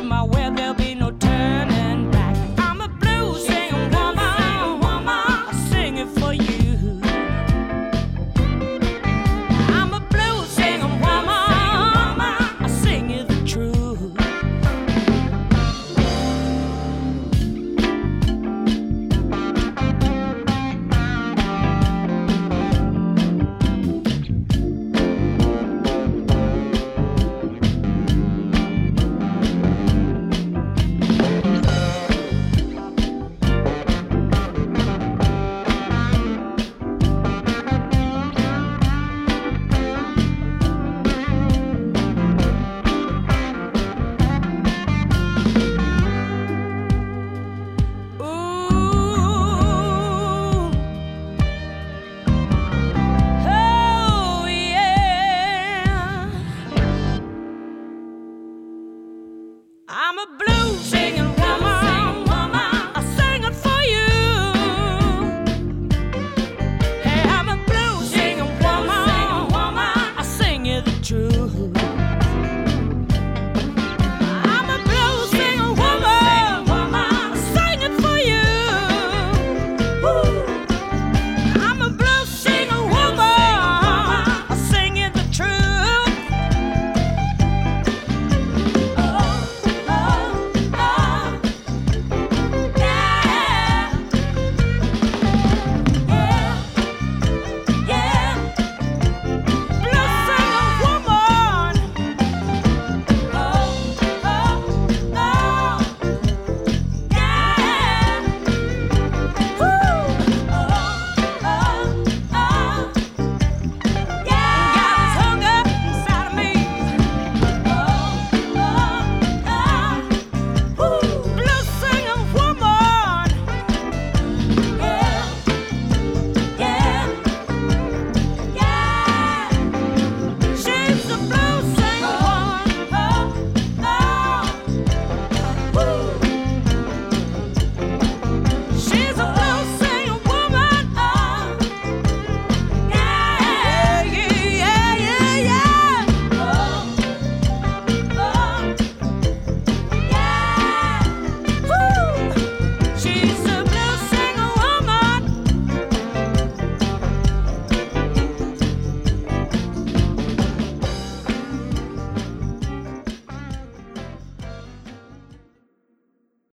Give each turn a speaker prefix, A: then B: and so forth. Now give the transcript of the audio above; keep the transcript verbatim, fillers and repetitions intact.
A: my way, there'll be no turning back. I'm a blues singing woman, woman, I sing it for you. I'm a blues singing woman, I sing you the truth. I'm a blues singing woman, I sing it for you. Hey, I'm a blues singing woman, I sing you the truth.